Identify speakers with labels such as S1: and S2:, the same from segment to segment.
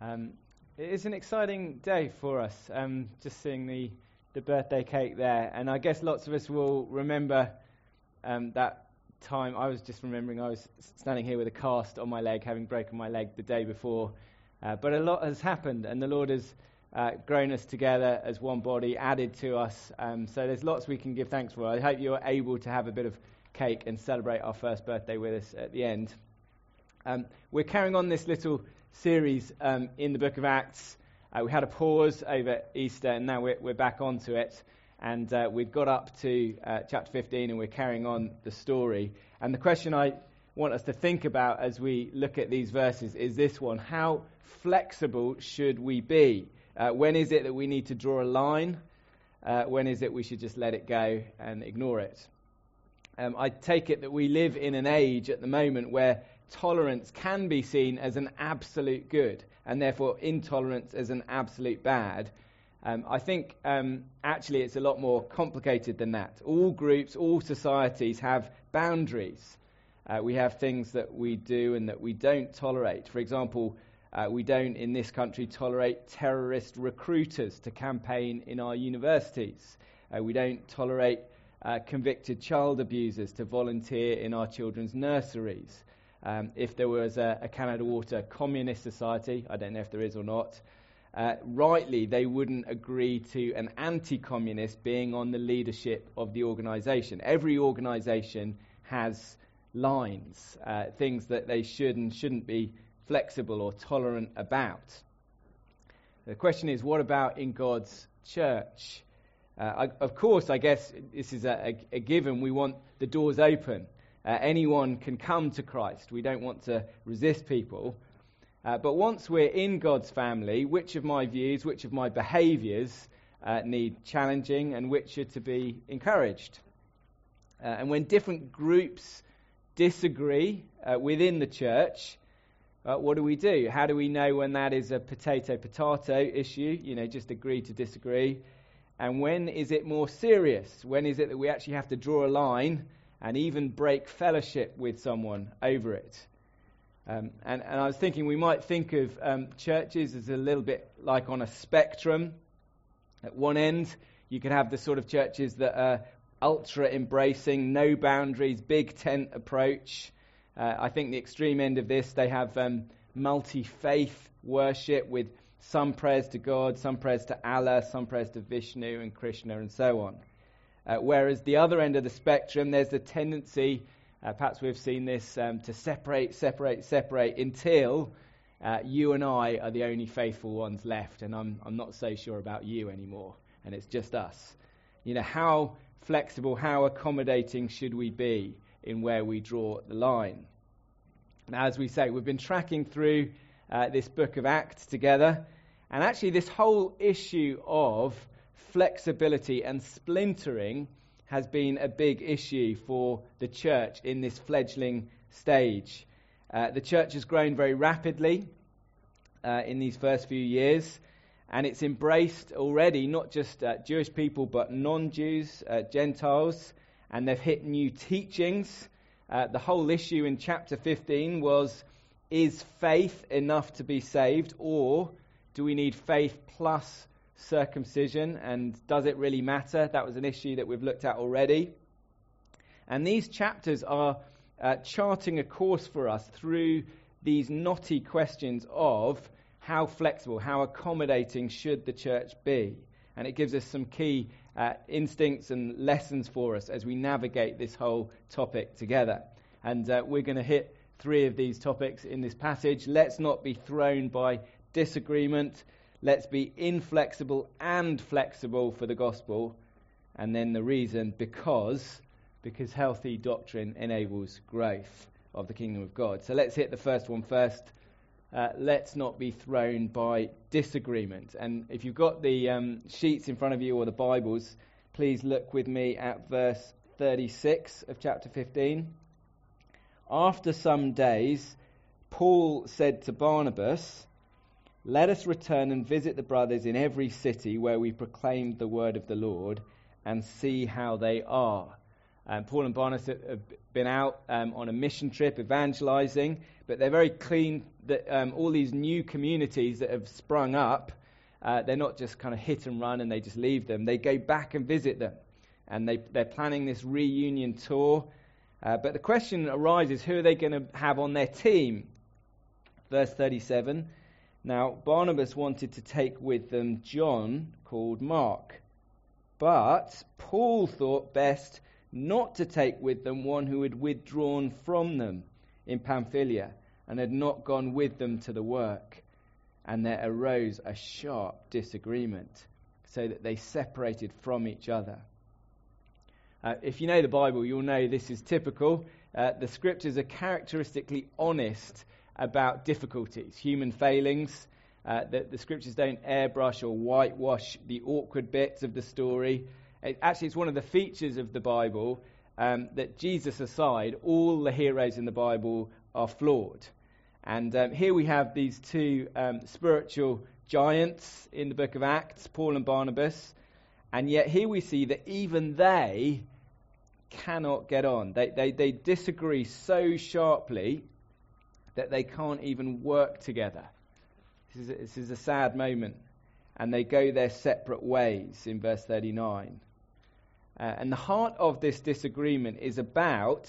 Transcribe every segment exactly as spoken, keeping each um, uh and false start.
S1: Um, it is an exciting day for us, um, just seeing the, the birthday cake there. And I guess lots of us will remember um, that time. I was just remembering I was standing here with a cast on my leg, having broken my leg the day before. Uh, but a lot has happened, and the Lord has uh, grown us together as one body, added to us. Um, so there's lots we can give thanks for. I hope you're able to have a bit of cake and celebrate our first birthday with us at the end. Um, we're carrying on this little series um, in the book of Acts. Uh, we had a pause over Easter, and now we're, we're back onto it. And uh, we've got up to uh, chapter fifteen, and we're carrying on the story. And the question I want us to think about as we look at these verses is this one: how flexible should we be? Uh, when is it that we need to draw a line? Uh, when is it we should just let it go and ignore it? Um, I take it that we live in an age at the moment where tolerance can be seen as an absolute good, and therefore intolerance as an absolute bad. Um, I think um, actually it's a lot more complicated than that. All groups, all societies have boundaries. Uh, we have things that we do and that we don't tolerate. For example, uh, we don't in this country tolerate terrorist recruiters to campaign in our universities. Uh, we don't tolerate uh, convicted child abusers to volunteer in our children's nurseries. Um, if there was a, a Canada Water communist society, I don't know if there is or not, uh, rightly they wouldn't agree to an anti-communist being on the leadership of the organisation. Every organisation has lines, uh, things that they should and shouldn't be flexible or tolerant about. The question is, what about in God's church? Uh, I, of course, I guess this is a, a, a given. We want the doors open. Uh, anyone can come to Christ. We don't want to resist people. Uh, but once we're in God's family, which of my views, which of my behaviours uh, need challenging and which are to be encouraged? Uh, and when different groups disagree uh, within the church, uh, what do we do? How do we know when that is a potato-potato issue? You know, just agree to disagree. And when is it more serious? When is it that we actually have to draw a line and even break fellowship with someone over it? Um, and, and I was thinking we might think of um, churches as a little bit like on a spectrum. At one end, you could have the sort of churches that are ultra-embracing, no boundaries, big tent approach. Uh, I think the extreme end of this, they have um, multi-faith worship with some prayers to God, some prayers to Allah, some prayers to Vishnu and Krishna and so on. Uh, whereas the other end of the spectrum, there's the tendency, uh, perhaps we've seen this, um, to separate, separate, separate until uh, you and I are the only faithful ones left, and I'm I'm not so sure about you anymore, and it's just us. You know, how flexible, how accommodating should we be in where we draw the line? Now, as we say, we've been tracking through uh, this book of Acts together, and actually this whole issue of flexibility and splintering has been a big issue for the church in this fledgling stage. Uh, the church has grown very rapidly uh, in these first few years, and it's embraced already not just uh, Jewish people but non-Jews, uh, Gentiles, and they've hit new teachings. Uh, the whole issue in chapter fifteen was, is faith enough to be saved, or do we need faith plus circumcision, and does it really matter? That was an issue that we've looked at already. And these chapters are uh, charting a course for us through these knotty questions of how flexible, how accommodating should the church be. And it gives us some key uh, instincts and lessons for us as we navigate this whole topic together. And uh, we're going to hit three of these topics in this passage. Let's not be thrown by disagreement. Let's be inflexible and flexible for the gospel. And then the reason, because, because healthy doctrine enables growth of the kingdom of God. So let's hit the first one first. Uh, let's not be thrown by disagreement. And if you've got the um, sheets in front of you or the Bibles, please look with me at verse thirty-six of chapter fifteen. After some days, Paul said to Barnabas, "Let us return and visit the brothers in every city where we proclaimed the word of the Lord and see how they are." Um, Paul and Barnabas have been out um, on a mission trip evangelizing, but they're very clean that um, all these new communities that have sprung up, uh, they're not just kind of hit and run and they just leave them. They go back and visit them, and they, they're planning this reunion tour. Uh, but the question arises, who are they going to have on their team? Verse thirty-seven, now Barnabas wanted to take with them John, called Mark, but Paul thought best not to take with them one who had withdrawn from them in Pamphylia and had not gone with them to the work. And there arose a sharp disagreement, so that they separated from each other. Uh, if you know the Bible, you'll know this is typical. Uh, the scriptures are characteristically honest about difficulties, human failings. Uh, the, the scriptures don't airbrush or whitewash the awkward bits of the story. It, actually, it's one of the features of the Bible um, that Jesus aside, all the heroes in the Bible are flawed. And um, here we have these two um, spiritual giants in the book of Acts, Paul and Barnabas. And yet here we see that even they cannot get on. They, they, they disagree so sharply that they can't even work together. This is, a, this is a sad moment. And they go their separate ways in verse thirty-nine. Uh, and the heart of this disagreement is about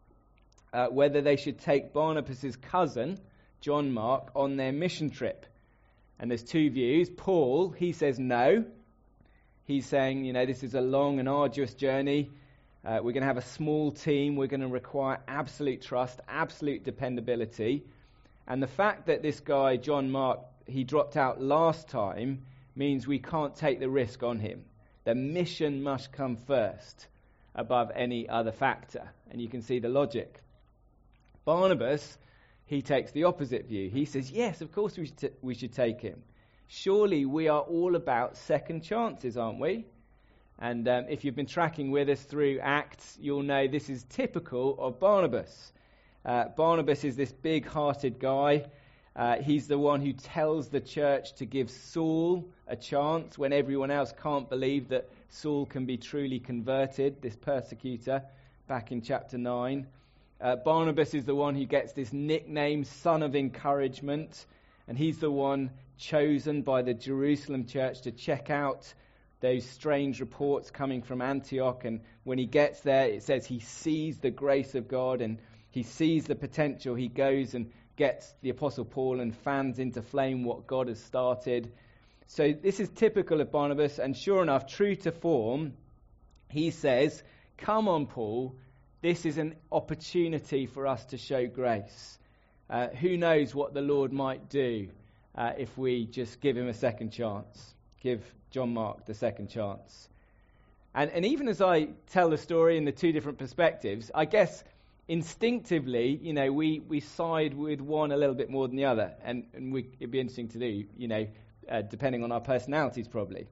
S1: uh, whether they should take Barnabas' cousin, John Mark, on their mission trip. And there's two views. Paul, he says no. He's saying, you know, this is a long and arduous journey. Uh, we're going to have a small team. We're going to require absolute trust, absolute dependability. And the fact that this guy, John Mark, he dropped out last time means we can't take the risk on him. The mission must come first above any other factor. And you can see the logic. Barnabas, he takes the opposite view. He says, yes, of course we should, t- we should take him. Surely we are all about second chances, aren't we? And um, if you've been tracking with us through Acts, you'll know this is typical of Barnabas. Uh, Barnabas is this big-hearted guy. Uh, he's the one who tells the church to give Saul a chance when everyone else can't believe that Saul can be truly converted, this persecutor, back in chapter nine. Uh, Barnabas is the one who gets this nickname, Son of Encouragement, and he's the one chosen by the Jerusalem church to check out those strange reports coming from Antioch. And when he gets there, it says he sees the grace of God and he sees the potential. He goes and gets the Apostle Paul and fans into flame what God has started. So this is typical of Barnabas, and sure enough, true to form, he says, come on, Paul, this is an opportunity for us to show grace. Uh, who knows what the Lord might do uh, if we just give him a second chance, give John Mark the second chance. And, and even as I tell the story in the two different perspectives, I guess instinctively, you know, we, we side with one a little bit more than the other, and, and we, it'd be interesting to do, you know, uh, depending on our personalities probably.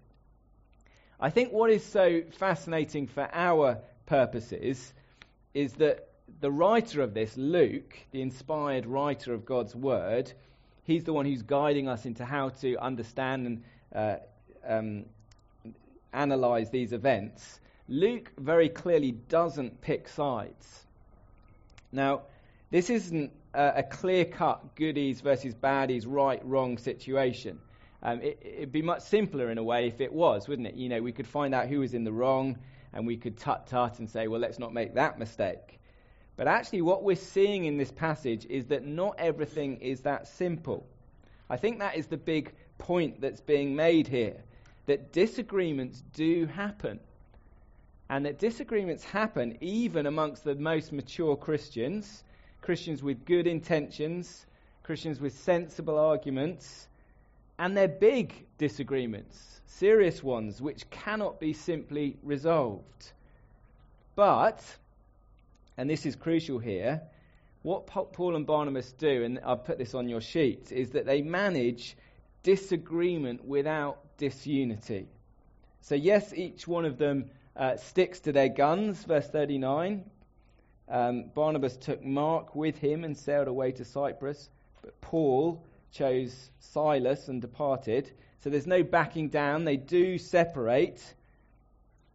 S1: I think what is so fascinating for our purposes is that the writer of this, Luke, the inspired writer of God's Word, he's the one who's guiding us into how to understand and uh, um, analyze these events. Luke very clearly doesn't pick sides. Now, this isn't a, a clear-cut goodies versus baddies, right, wrong situation. Um, it, it'd be much simpler in a way if it was, wouldn't it? You know, we could find out who was in the wrong, and we could tut-tut and say, well, let's not make that mistake. But actually what we're seeing in this passage is that not everything is that simple. I think that is the big point that's being made here, that disagreements do happen. And that disagreements happen even amongst the most mature Christians, Christians with good intentions, Christians with sensible arguments, and they're big disagreements, serious ones, which cannot be simply resolved. But, and this is crucial here, what Paul and Barnabas do, and I've put this on your sheet, is that they manage disagreement without disunity. So yes, each one of them uh, sticks to their guns, verse thirty-nine. Um, Barnabas took Mark with him and sailed away to Cyprus, but Paul chose Silas and departed. So there's no backing down. They do separate.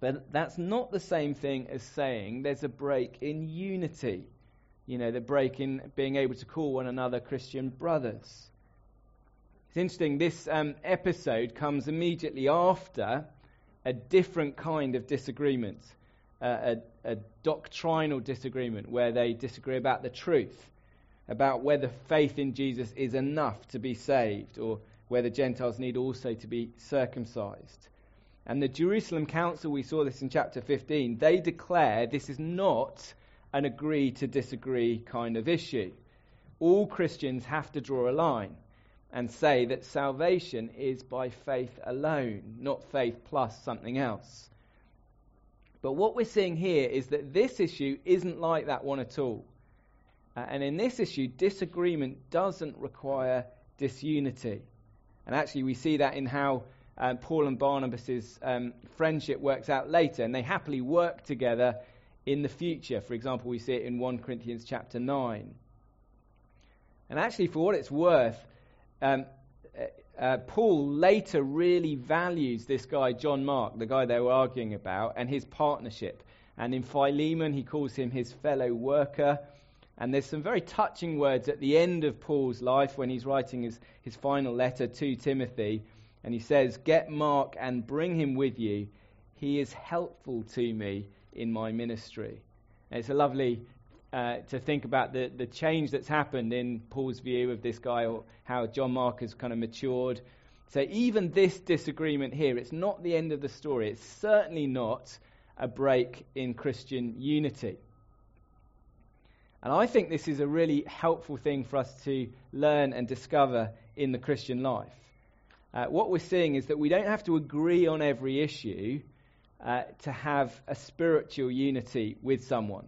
S1: But that's not the same thing as saying there's a break in unity. You know, the break in being able to call one another Christian brothers. It's interesting, this um, episode comes immediately after a different kind of disagreement, uh, a, a doctrinal disagreement where they disagree about the truth, about whether faith in Jesus is enough to be saved or whether Gentiles need also to be circumcised. And the Jerusalem Council, we saw this in chapter fifteen, they declare this is not an agree to disagree kind of issue. All Christians have to draw a line and say that salvation is by faith alone, not faith plus something else. But what we're seeing here is that this issue isn't like that one at all. Uh, and in this issue, disagreement doesn't require disunity. And actually we see that in how uh, Paul and Barnabas' um, friendship works out later, and they happily work together in the future. For example, we see it in First Corinthians chapter nine. And actually, for what it's worth, um, uh, Paul later really values this guy, John Mark, the guy they were arguing about, and his partnership. And in Philemon, he calls him his fellow worker. And there's some very touching words at the end of Paul's life when he's writing his, his final letter to Timothy. And he says, "Get Mark and bring him with you. He is helpful to me in my ministry." And it's a lovely uh, to think about the, the change that's happened in Paul's view of this guy, or how John Mark has kind of matured. So even this disagreement here, it's not the end of the story. It's certainly not a break in Christian unity. And I think this is a really helpful thing for us to learn and discover in the Christian life. Uh, what we're seeing is that we don't have to agree on every issue uh, to have a spiritual unity with someone.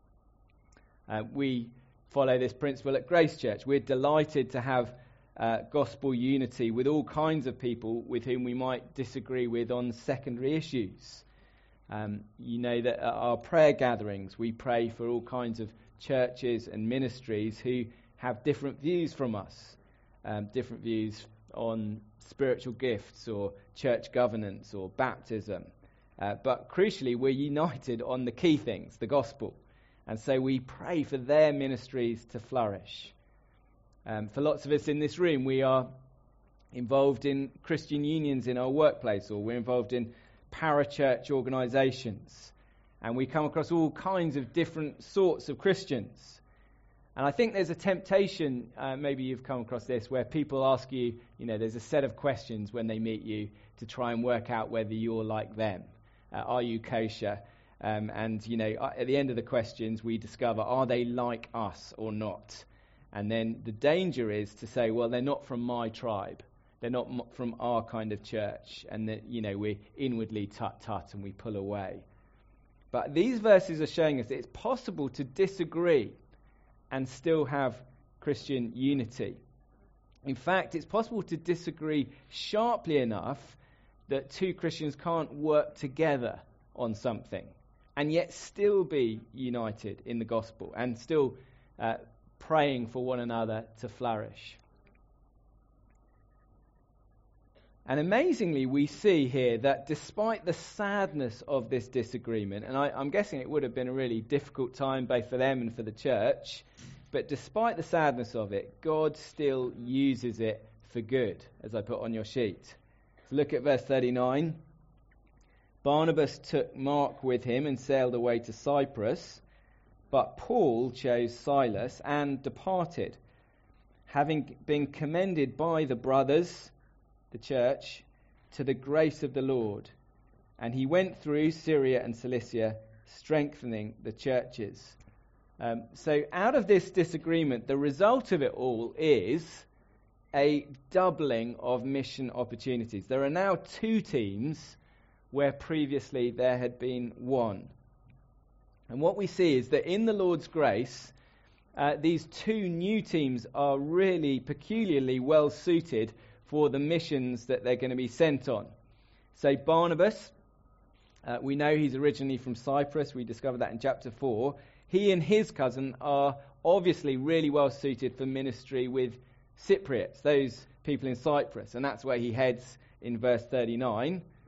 S1: Uh, we follow this principle at Grace Church. We're delighted to have uh, gospel unity with all kinds of people with whom we might disagree with on secondary issues. Um, you know that at our prayer gatherings, we pray for all kinds of churches and ministries who have different views from us, um, different views on spiritual gifts or church governance or baptism. Uh, but crucially, we're united on the key things, the gospel. And so we pray for their ministries to flourish. Um, for lots of us in this room, we are involved in Christian unions in our workplace, or we're involved in parachurch organisations. And we come across all kinds of different sorts of Christians. And I think there's a temptation, uh, maybe you've come across this, where people ask you, you know, there's a set of questions when they meet you to try and work out whether you're like them. Uh, are you kosher? Um, and, you know, at the end of the questions, we discover, are they like us or not? And then the danger is to say, well, they're not from my tribe. They're not m- from our kind of church. And that, you know, we're inwardly tut-tut and we pull away. But these verses are showing us that it's possible to disagree and still have Christian unity. In fact, it's possible to disagree sharply enough that two Christians can't work together on something and yet still be united in the gospel and still uh, praying for one another to flourish. And amazingly, we see here that despite the sadness of this disagreement, and I, I'm guessing it would have been a really difficult time both for them and for the church, but despite the sadness of it, God still uses it for good, as I put on your sheet. So look at verse thirty-nine. Barnabas took Mark with him and sailed away to Cyprus, but Paul chose Silas and departed, having been commended by the brothers, the church, to the grace of the Lord. And he went through Syria and Cilicia, strengthening the churches. Um, so out of this disagreement, the result of it all is a doubling of mission opportunities. There are now two teams where previously there had been one. And what we see is that in the Lord's grace, uh, these two new teams are really peculiarly well suited for the missions that they're going to be sent on. So Barnabas, uh, we know he's originally from Cyprus. We discovered that in chapter four. He and his cousin are obviously really well suited for ministry with Cypriots, those people in Cyprus. And that's where he heads in verse thirty-nine.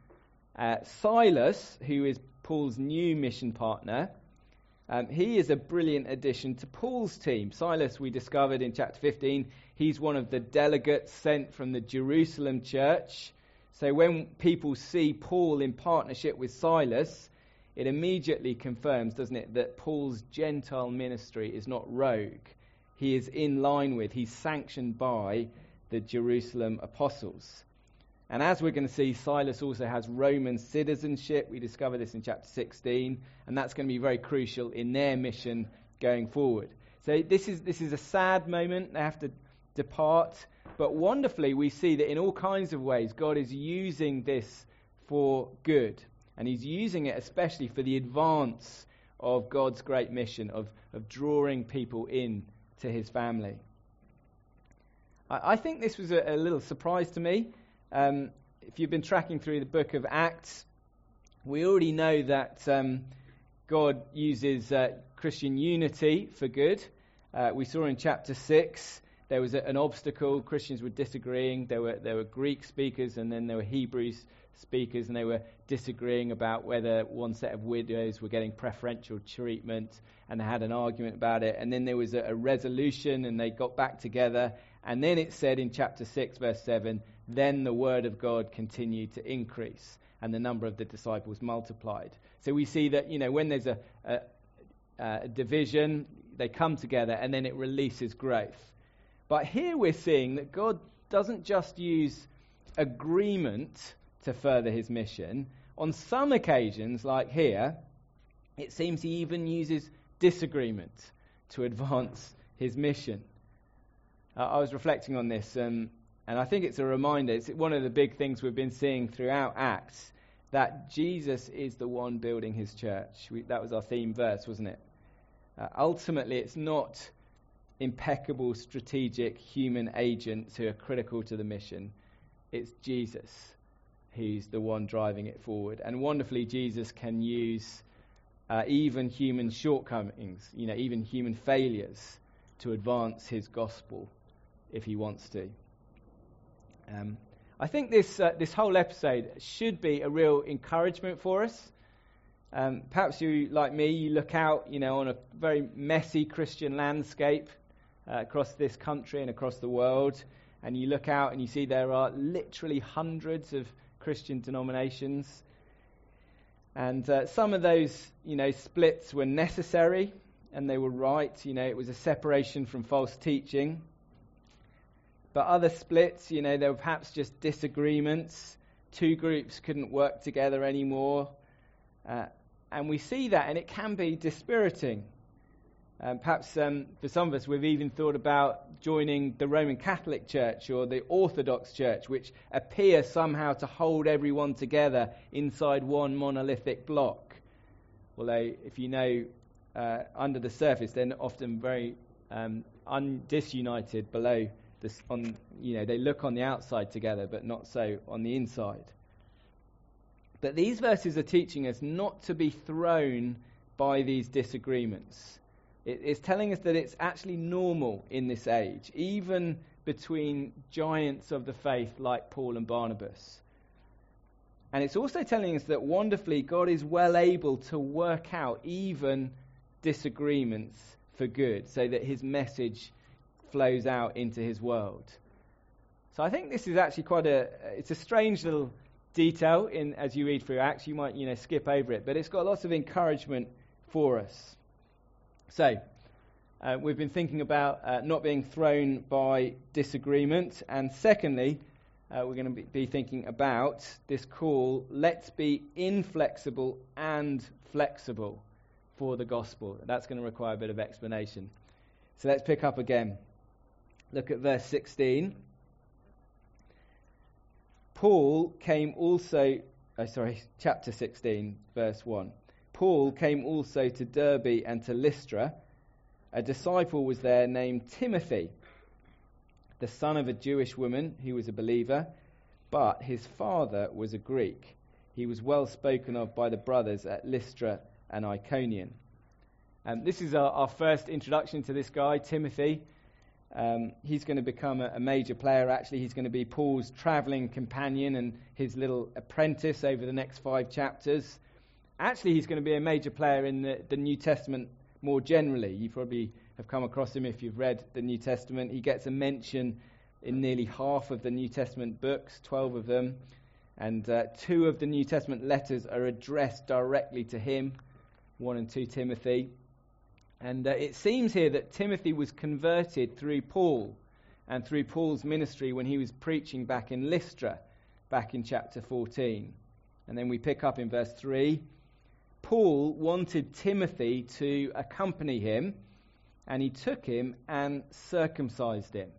S1: Uh, Silas, who is Paul's new mission partner, um, he is a brilliant addition to Paul's team. Silas, we discovered in chapter fifteen, he's one of the delegates sent from the Jerusalem church. So when people see Paul in partnership with Silas, it immediately confirms, doesn't it, that Paul's Gentile ministry is not rogue. He is in line with, he's sanctioned by the Jerusalem apostles. And as we're going to see, Silas also has Roman citizenship. We discover this in chapter sixteen, and that's going to be very crucial in their mission going forward. So this is this is a sad moment. They have to depart. But wonderfully, we see that in all kinds of ways, God is using this for good. And he's using it especially for the advance of God's great mission of, of drawing people in to his family. I, I think this was a, a little surprise to me. Um, if you've been tracking through the book of Acts, we already know that um, God uses uh, Christian unity for good. Uh, we saw in chapter six, there was a, an obstacle. Christians were disagreeing. There were there were Greek speakers, and then there were Hebrew speakers, and they were disagreeing about whether one set of widows were getting preferential treatment, and they had an argument about it. And then there was a, a resolution, and they got back together. And then it said in chapter six, verse seven, then the word of God continued to increase, and the number of the disciples multiplied. So we see that, you know, when there's a, a, a division, they come together, and then it releases growth. But here we're seeing that God doesn't just use agreement to further his mission. On some occasions, like here, it seems he even uses disagreement to advance his mission. Uh, I was reflecting on this, um, and I think it's a reminder. It's one of the big things we've been seeing throughout Acts, that Jesus is the one building his church. We, that was our theme verse, wasn't it? Uh, ultimately, it's not impeccable, strategic human agents who are critical to the mission. It's Jesus who's the one driving it forward. And wonderfully, Jesus can use uh, even human shortcomings, you know, even human failures to advance his gospel if he wants to. Um, I think this uh, this whole episode should be a real encouragement for us. Um, perhaps you, like me, you look out, you know, on a very messy Christian landscape uh, across this country and across the world, and you look out and you see there are literally hundreds of Christian denominations, and uh, some of those, you know, splits were necessary and they were right. You know, it was a separation from false teaching. But other splits, you know, there were perhaps just disagreements. Two groups couldn't work together anymore. Uh, and we see that, and it can be dispiriting. Um, perhaps um, for some of us, we've even thought about joining the Roman Catholic Church or the Orthodox Church, which appear somehow to hold everyone together inside one monolithic block. Although, if you know, uh, under the surface, they're often very um, un- disunited below. This on, you know, they look on the outside together, but not so on the inside. But these verses are teaching us not to be thrown by these disagreements. It, it's telling us that it's actually normal in this age, even between giants of the faith like Paul and Barnabas. And it's also telling us that wonderfully God is well able to work out even disagreements for good, so that his message flows out into his world. So I think this is actually quite a, it's a strange little detail in as you read through Acts. You might, you know, skip over it, but it's got lots of encouragement for us. So, uh, we've been thinking about uh, not being thrown by disagreement, and secondly, uh, we're going to be, be thinking about this call, let's be inflexible and flexible for the gospel. That's going to require a bit of explanation. So let's pick up again. Look at verse sixteen. Paul came also, oh sorry, chapter sixteen, verse one. Paul came also to Derbe and to Lystra. A disciple was there named Timothy, the son of a Jewish woman who was a believer, but his father was a Greek. He was well spoken of by the brothers at Lystra and Iconium. Um, this is our, our first introduction to this guy, Timothy. Um, he's going to become a, a major player. Actually, he's going to be Paul's travelling companion and his little apprentice over the next five chapters. Actually, he's going to be a major player in the, the New Testament more generally. You probably have come across him if you've read the New Testament. He gets a mention in nearly half of the New Testament books, twelve of them. And uh, two of the New Testament letters are addressed directly to him, one and two Timothy. And uh, it seems here that Timothy was converted through Paul and through Paul's ministry when he was preaching back in Lystra, back in chapter fourteen. And then we pick up in verse three. Paul wanted Timothy to accompany him, and he took him and circumcised him.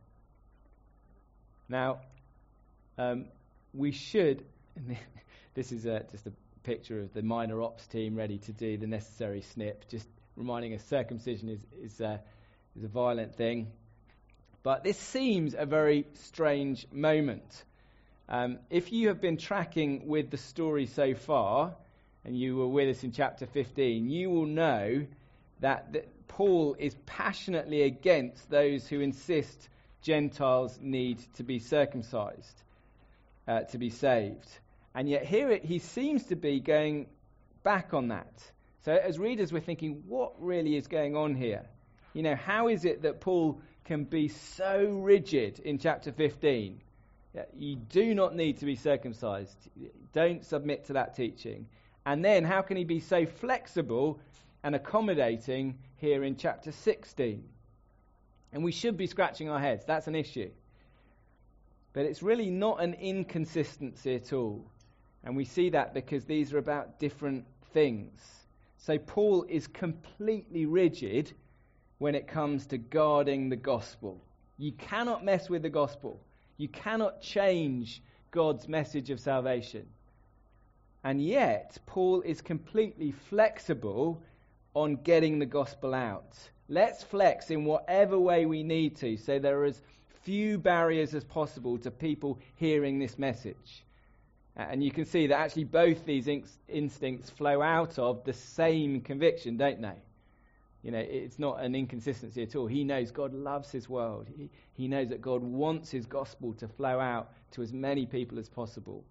S1: Now, um, we should, this is a, just a picture of the minor ops team ready to do the necessary snip, just reminding us circumcision is, is, uh, is a violent thing. But this seems a very strange moment. Um, if you have been tracking with the story so far, and you were with us in chapter fifteen, you will know that, that Paul is passionately against those who insist Gentiles need to be circumcised uh, to be saved. And yet here it, he seems to be going back on that. So as readers, we're thinking, what really is going on here? You know, how is it that Paul can be so rigid in chapter fifteen? You do not need to be circumcised. Don't submit to that teaching. And then how can he be so flexible and accommodating here in chapter sixteen? And we should be scratching our heads. That's an issue. But it's really not an inconsistency at all. And we see that because these are about different things. So Paul is completely rigid when it comes to guarding the gospel. You cannot mess with the gospel. You cannot change God's message of salvation. And yet, Paul is completely flexible on getting the gospel out. Let's flex in whatever way we need to, so there are as few barriers as possible to people hearing this message. And you can see that actually both these inst- instincts flow out of the same conviction, don't they? You know, it's not an inconsistency at all. He knows God loves his world. He, he knows that God wants his gospel to flow out to as many people as possible.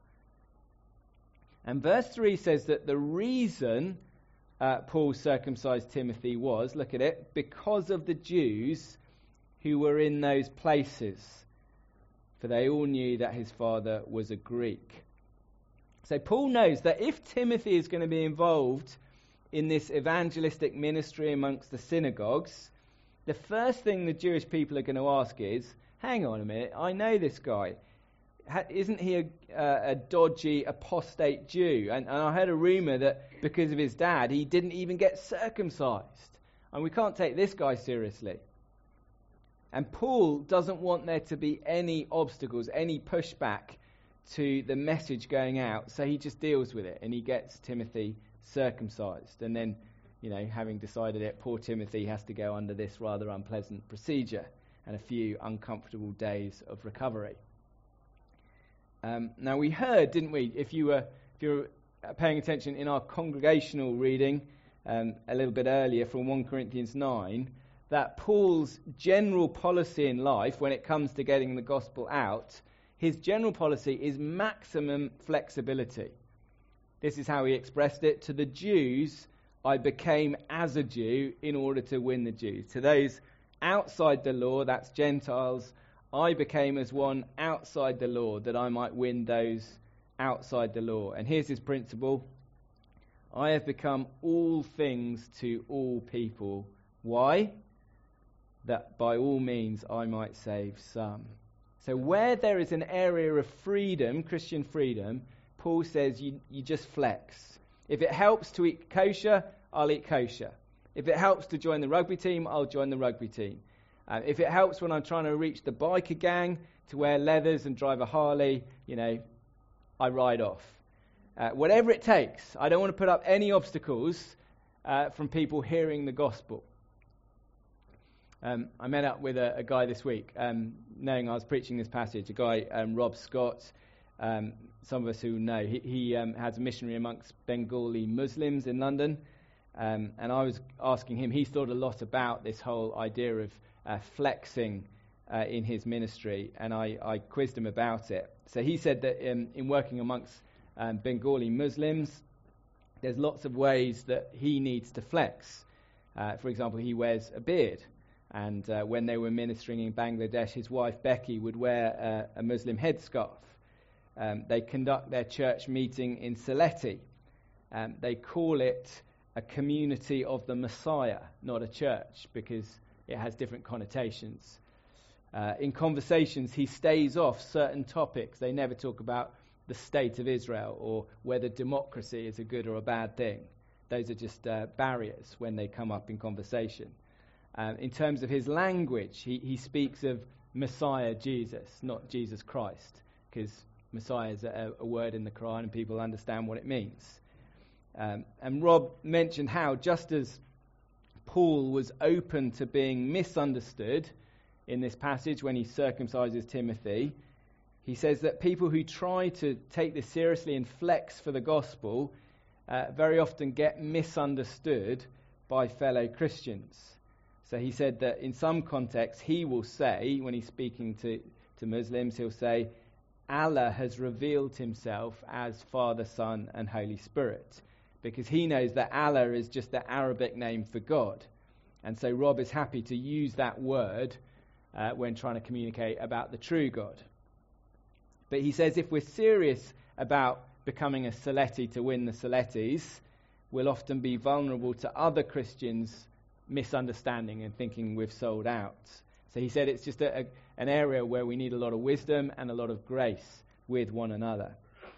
S1: And verse three says that the reason uh, Paul circumcised Timothy was, look at it, because of the Jews who were in those places. For they all knew that his father was a Greek. So Paul knows that if Timothy is going to be involved in this evangelistic ministry amongst the synagogues, the first thing the Jewish people are going to ask is, hang on a minute, I know this guy. Ha- isn't he a, uh, a dodgy apostate Jew? And, and I heard a rumour that because of his dad, he didn't even get circumcised. And we can't take this guy seriously. And Paul doesn't want there to be any obstacles, any pushback to the message going out. So he just deals with it and he gets Timothy circumcised. And then, you know, having decided it, poor Timothy has to go under this rather unpleasant procedure and a few uncomfortable days of recovery. Um, now we heard, didn't we, if you were if you were paying attention in our congregational reading um, a little bit earlier from First Corinthians nine, that Paul's general policy in life when it comes to getting the gospel out, his general policy is maximum flexibility. This is how he expressed it. To the Jews, I became as a Jew in order to win the Jews. To those outside the law, that's Gentiles, I became as one outside the law that I might win those outside the law. And here's his principle. I have become all things to all people. Why? That by all means I might save some. So where there is an area of freedom, Christian freedom, Paul says you, you just flex. If it helps to eat kosher, I'll eat kosher. If it helps to join the rugby team, I'll join the rugby team. Uh, if it helps when I'm trying to reach the biker gang to wear leathers and drive a Harley, you know, I ride off. Uh, whatever it takes. I don't want to put up any obstacles uh, from people hearing the gospel. Um, I met up with a, a guy this week, um, knowing I was preaching this passage, a guy, um, Rob Scott. Um, some of us who know, he, he um, has a missionary amongst Bengali Muslims in London. Um, and I was asking him, he's thought a lot about this whole idea of uh, flexing uh, in his ministry, and I, I quizzed him about it. So he said that in, in working amongst um, Bengali Muslims, there's lots of ways that he needs to flex. Uh, for example, he wears a beard, and uh, when they were ministering in Bangladesh, his wife Becky would wear uh, a Muslim headscarf. Um, they conduct their church meeting in Sylheti. Um, they call it a community of the Messiah, not a church, because it has different connotations. Uh, in conversations, he stays off certain topics. They never talk about the state of Israel or whether democracy is a good or a bad thing. Those are just uh, barriers when they come up in conversation. Um, in terms of his language, he, he speaks of Messiah Jesus, not Jesus Christ, because Messiah is a, a word in the Quran and people understand what it means. Um, and Rob mentioned how just as Paul was open to being misunderstood in this passage when he circumcises Timothy, he says that people who try to take this seriously and flex for the gospel uh, very often get misunderstood by fellow Christians. So he said that in some contexts he will say, when he's speaking to, to Muslims, he'll say, Allah has revealed himself as Father, Son, and Holy Spirit, because he knows that Allah is just the Arabic name for God. And so Rob is happy to use that word uh, when trying to communicate about the true God. But he says if we're serious about becoming a Sylheti to win the Sylhetis, we'll often be vulnerable to other Christians misunderstanding and thinking we've sold out. So he said it's just a, a, an area where we need a lot of wisdom and a lot of grace with one another.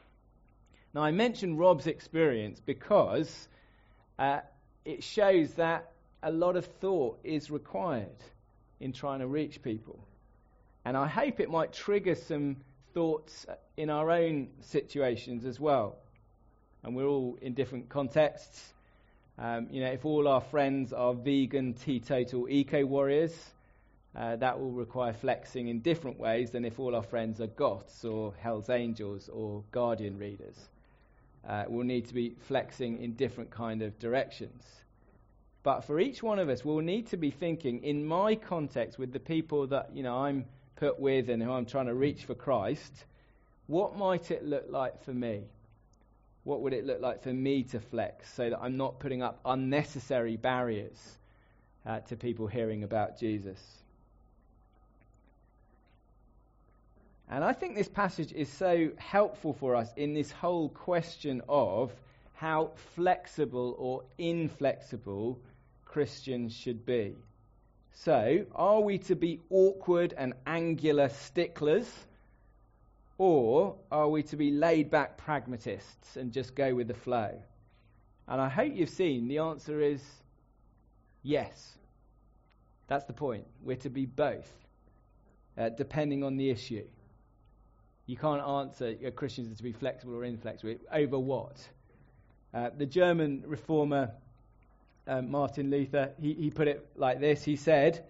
S1: Now, I mentioned Rob's experience because uh, it shows that a lot of thought is required in trying to reach people. And I hope it might trigger some thoughts in our own situations as well. And we're all in different contexts. Um, you know, if all our friends are vegan, teetotal, eco-warriors, uh, that will require flexing in different ways than if all our friends are goths or Hells Angels or Guardian readers. Uh, we'll need to be flexing in different kind of directions. But for each one of us, we'll need to be thinking, in my context, with the people that, you know, I'm put with and who I'm trying to reach for Christ, what might it look like for me? What would it look like for me to flex so that I'm not putting up unnecessary barriers uh, to people hearing about Jesus? And I think this passage is so helpful for us in this whole question of how flexible or inflexible Christians should be. So, are we to be awkward and angular sticklers, or are we to be laid-back pragmatists and just go with the flow? And I hope you've seen the answer is yes. That's the point. We're to be both, uh, depending on the issue. You can't answer uh, Christians to be flexible or inflexible. Over what? Uh, the German reformer, uh, Martin Luther, he, he put it like this. He said,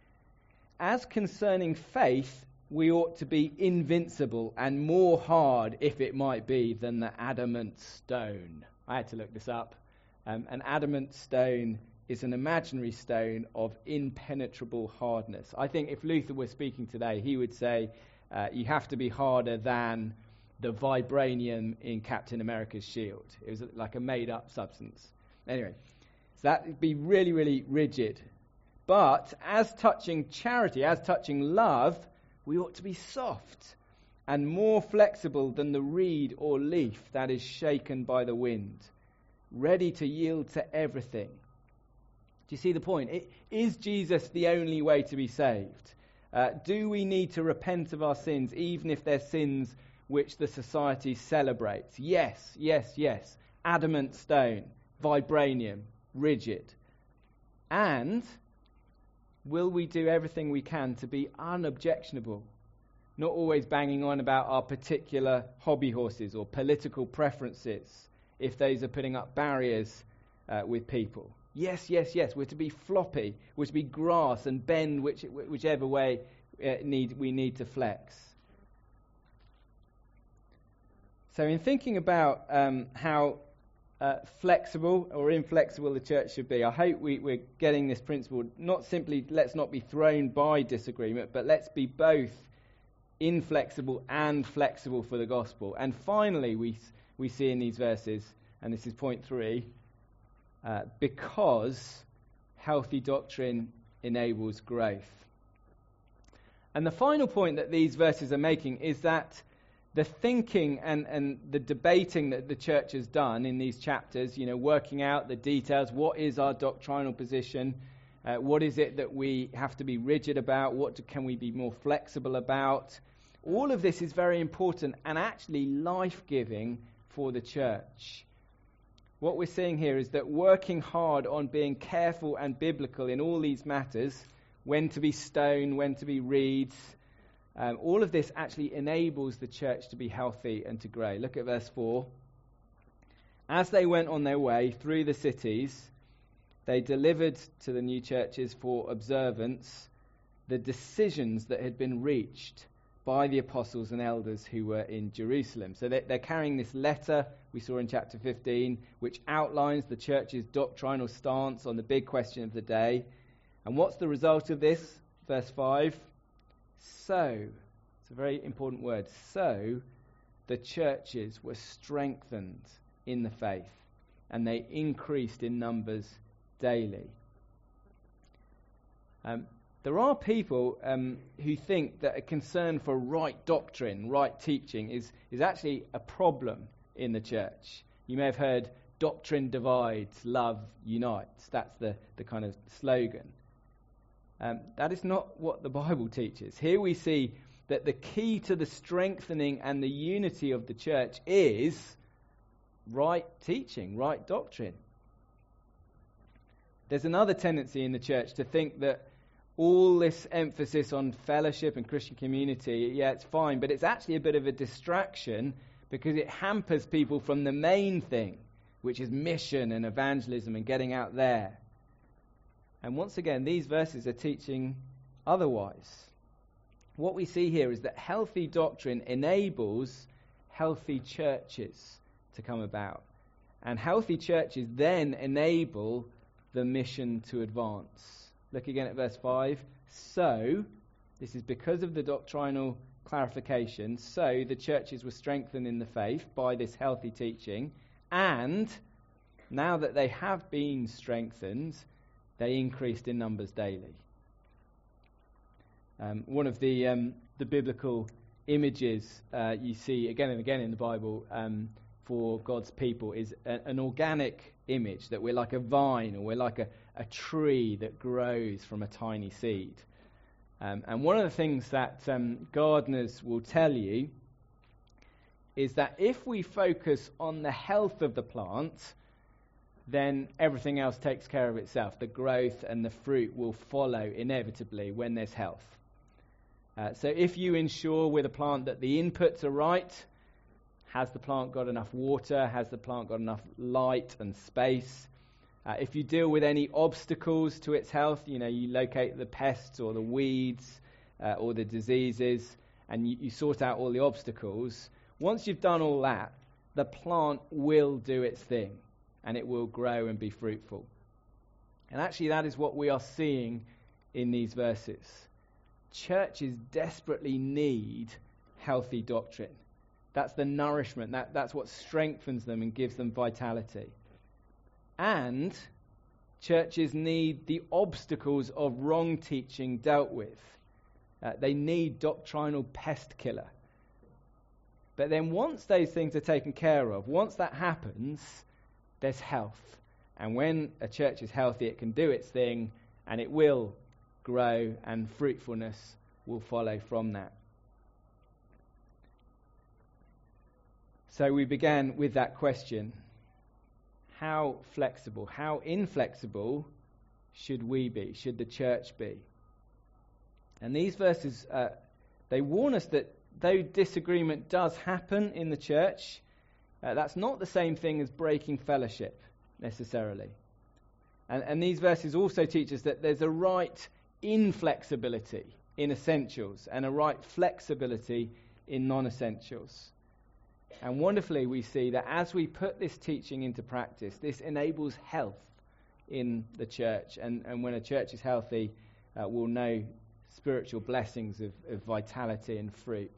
S1: as concerning faith, we ought to be invincible and more hard, if it might be, than the adamant stone. I had to look this up. Um, an adamant stone is an imaginary stone of impenetrable hardness. I think if Luther were speaking today, he would say, Uh, you have to be harder than the vibranium in Captain America's shield. It was like a made-up substance. Anyway, so that would be really, really rigid. But as touching charity, as touching love, we ought to be soft and more flexible than the reed or leaf that is shaken by the wind, ready to yield to everything. Do you see the point? It, is Jesus the only way to be saved? Uh, do we need to repent of our sins, even if they're sins which the society celebrates? Yes, yes, yes. Adamant stone, vibranium, rigid. And will we do everything we can to be unobjectionable? Not always banging on about our particular hobby horses or political preferences, if those are putting up barriers uh, with people. Yes, yes, yes, we're to be floppy, we're to be grass and bend which, whichever way uh, need, we need to flex. So in thinking about um, how uh, flexible or inflexible the church should be. I hope we, we're getting this principle, not simply let's not be thrown by disagreement, but let's be both inflexible and flexible for the gospel. And finally, we we see in these verses, and this is point three, uh, because healthy doctrine enables growth. And the final point that these verses are making is that the thinking and, and the debating that the church has done in these chapters, you know, working out the details, what is our doctrinal position, uh, what is it that we have to be rigid about, what do, can we be more flexible about, all of this is very important and actually life-giving for the church. What we're seeing here is that working hard on being careful and biblical in all these matters, when to be stone, when to be reeds, um, all of this actually enables the church to be healthy and to grow. Look at verse four. As they went on their way through the cities, they delivered to the new churches for observance the decisions that had been reached by the apostles and elders who were in Jerusalem. So they're, they're carrying this letter we saw in chapter fifteen, which outlines the church's doctrinal stance on the big question of the day. And what's the result of this? Verse five. So, it's a very important word. So, the churches were strengthened in the faith, and they increased in numbers daily. Um, There are people um, who think that a concern for right doctrine, right teaching, is, is actually a problem in the church. You may have heard, doctrine divides, love unites. That's the, the kind of slogan. Um, that is not what the Bible teaches. Here we see that the key to the strengthening and the unity of the church is right teaching, right doctrine. There's another tendency in the church to think that all this emphasis on fellowship and Christian community, yeah, it's fine, but it's actually a bit of a distraction because it hampers people from the main thing, which is mission and evangelism and getting out there. And once again, these verses are teaching otherwise. What we see here is that healthy doctrine enables healthy churches to come about. And healthy churches then enable the mission to advance. Look again at verse five. So, this is because of the doctrinal clarification, so the churches were strengthened in the faith by this healthy teaching, and now that they have been strengthened, they increased in numbers daily. Um, one of the um, the biblical images uh, you see again and again in the Bible um, for God's people is a, an organic image, that we're like a vine or we're like a, a tree that grows from a tiny seed. Um, and one of the things that um, gardeners will tell you is that if we focus on the health of the plant, then everything else takes care of itself. The growth and the fruit will follow inevitably when there's health. Uh, so if you ensure with a plant that the inputs are right, has the plant got enough water, has the plant got enough light and space, uh, if you deal with any obstacles to its health, you know, you locate the pests or the weeds uh, or the diseases, and you, you sort out all the obstacles, once you've done all that, the plant will do its thing, and it will grow and be fruitful. And actually that is what we are seeing in these verses. Churches desperately need healthy doctrine. That's the nourishment. That, that's what strengthens them and gives them vitality. And churches need the obstacles of wrong teaching dealt with. Uh, they need doctrinal pest killer. But then once those things are taken care of, once that happens, there's health. And when a church is healthy, it can do its thing, and it will grow, and fruitfulness will follow from that. So we began with that question. How flexible, how inflexible should we be, should the church be? And these verses, uh, they warn us that though disagreement does happen in the church, uh, that's not the same thing as breaking fellowship, necessarily. And, and these verses also teach us that there's a right inflexibility in essentials and a right flexibility in non-essentials. And wonderfully, we see that as we put this teaching into practice, this enables health in the church. And, and when a church is healthy, uh, we'll know spiritual blessings of, of vitality and fruit.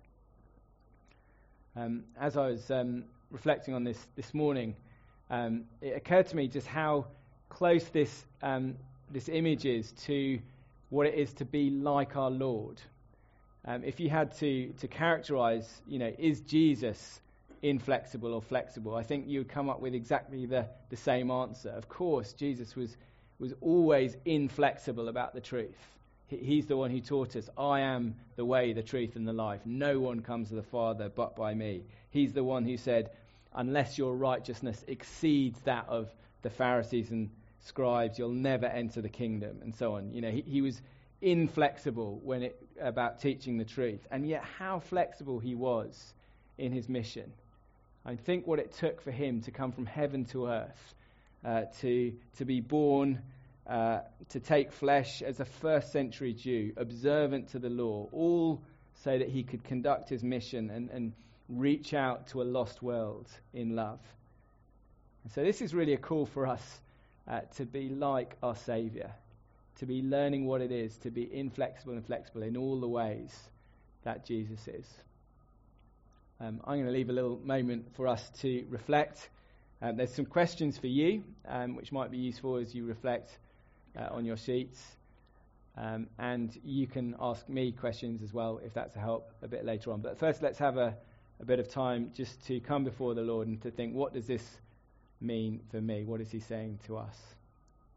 S1: Um, as I was um, reflecting on this this morning, um, it occurred to me just how close this um, this image is to what it is to be like our Lord. Um, if you had to to characterize, you know, is Jesus inflexible or flexible? I think you would come up with exactly the, the same answer. Of course, Jesus was was always inflexible about the truth. He, he's the one who taught us, I am the way, the truth, and the life. No one comes to the Father but by me. He's the one who said, unless your righteousness exceeds that of the Pharisees and scribes, you'll never enter the kingdom, and so on. You know, he, he was inflexible when it about teaching the truth, and yet how flexible he was in his mission. I think what it took for him to come from heaven to earth, uh, to to be born, uh, to take flesh as a first century Jew, observant to the law, all so that he could conduct his mission and, and reach out to a lost world in love. And so this is really a call for us uh, to be like our Saviour, to be learning what it is to be inflexible and flexible in all the ways that Jesus is. Um, I'm going to leave a little moment for us to reflect. Um, there's some questions for you, um, which might be useful as you reflect uh, on your sheets. Um, and you can ask me questions as well, if that's a help, a bit later on. But first, let's have a, a bit of time just to come before the Lord and to think, what does this mean for me? What is he saying to us?